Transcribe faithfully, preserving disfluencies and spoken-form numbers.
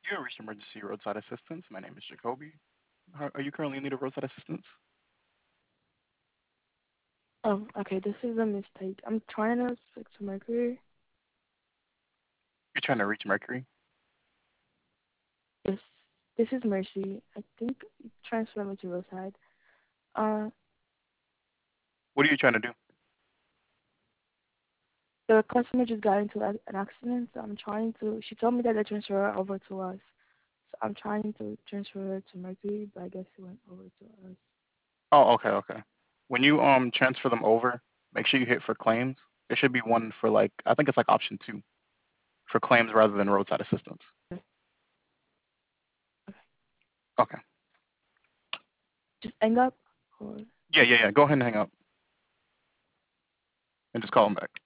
You have reached emergency roadside assistance. My name is Jacoby. How, are you currently in need of roadside assistance? Oh, okay, this is a mistake. I'm trying to speak to Mercury. You're trying to reach Mercury. This this is Mercy. I think you transfer me to roadside. Uh, What are you trying to do? the customer just got into a- an accident, so I'm trying to. She told me that they transfer her over to us. So I'm trying to transfer her to Mercury, but I guess it went over to us. Oh, okay, okay. When you um transfer them over, make sure you hit for claims. There should be one for like I think it's like option two for claims rather than roadside assistance. Okay, okay. Okay. Just hang up, or Yeah, yeah, yeah. Go ahead and hang up and just call them back.